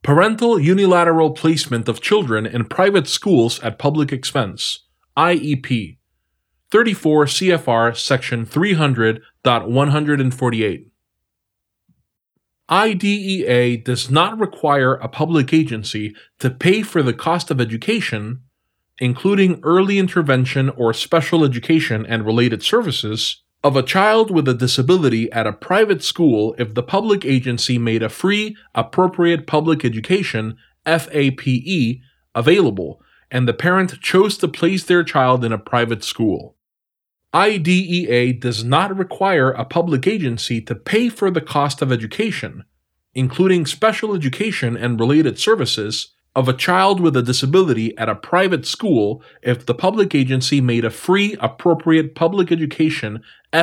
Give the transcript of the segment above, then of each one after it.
Parental unilateral placement of children in private schools at public expense, IEP, 34 CFR Section 300.148. IDEA does not require a public agency to pay for the cost of education, including early intervention or special education and related services, of a child with a disability at a private school if the public agency made a free, appropriate public education (FAPE) available and the parent chose to place their child in a private school. IDEA does not require a public agency to pay for the cost of education, including special education and related services, of a child with a disability at a private school if the public agency made a free, appropriate public education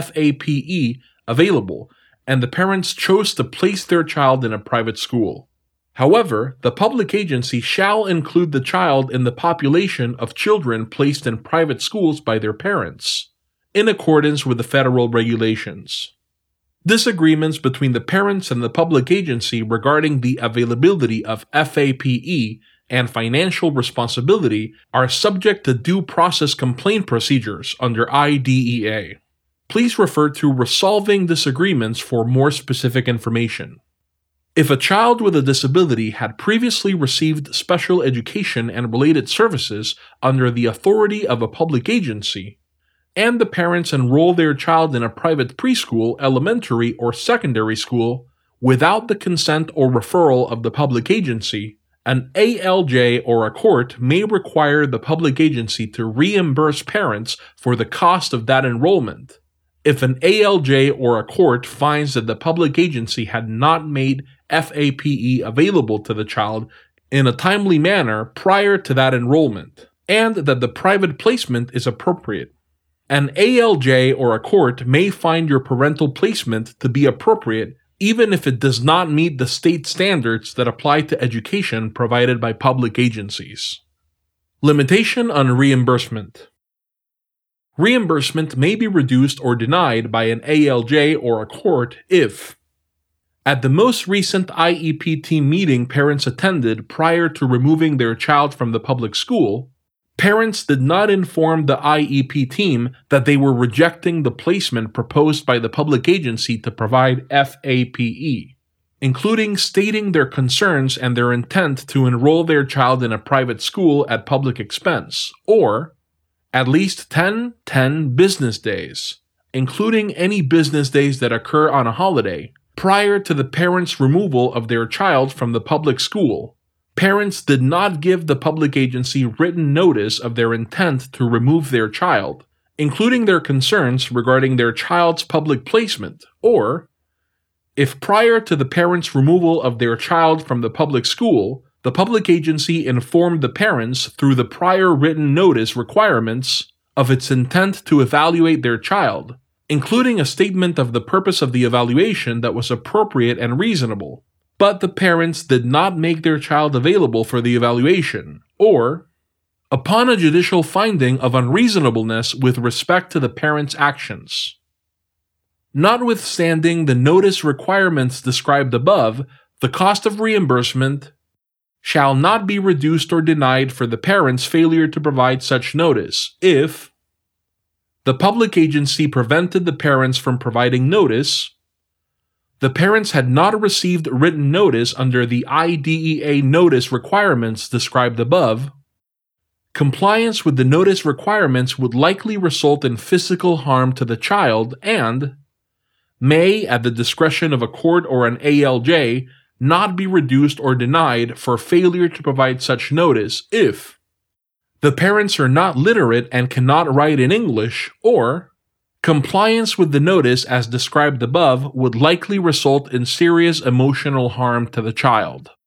(FAPE) available and the parents chose to place their child in a private school. However, the public agency shall include the child in the population of children placed in private schools by their parents, in accordance with the federal regulations. Disagreements between the parents and the public agency regarding the availability of FAPE and financial responsibility are subject to due process complaint procedures under IDEA. Please refer to Resolving Disagreements for more specific information. If a child with a disability had previously received special education and related services under the authority of a public agency, and the parents enroll their child in a private preschool, elementary, or secondary school without the consent or referral of the public agency, an ALJ or a court may require the public agency to reimburse parents for the cost of that enrollment. If an ALJ or a court finds that the public agency had not made FAPE available to the child in a timely manner prior to that enrollment, and that the private placement is appropriate, an ALJ or a court may find your parental placement to be appropriate even if it does not meet the state standards that apply to education provided by public agencies. Limitation on reimbursement. Reimbursement may be reduced or denied by an ALJ or a court if, at the most recent IEP team meeting parents attended prior to removing their child from the public school, parents did not inform the IEP team that they were rejecting the placement proposed by the public agency to provide FAPE, including stating their concerns and their intent to enroll their child in a private school at public expense, or at least 10 business days, including any business days that occur on a holiday, prior to the parents' removal of their child from the public school. Parents did not give the public agency written notice of their intent to remove their child, including their concerns regarding their child's public placement, or, if prior to the parents' removal of their child from the public school, the public agency informed the parents through the prior written notice requirements of its intent to evaluate their child, including a statement of the purpose of the evaluation that was appropriate and reasonable, but the parents did not make their child available for the evaluation, or, upon a judicial finding of unreasonableness with respect to the parent's actions. Notwithstanding the notice requirements described above, the cost of reimbursement shall not be reduced or denied for the parent's failure to provide such notice if the public agency prevented the parents from providing notice, the parents had not received written notice under the IDEA notice requirements described above, compliance with the notice requirements would likely result in physical harm to the child and may, at the discretion of a court or an ALJ, not be reduced or denied for failure to provide such notice if the parents are not literate and cannot write in English, or compliance with the notice as described above would likely result in serious emotional harm to the child.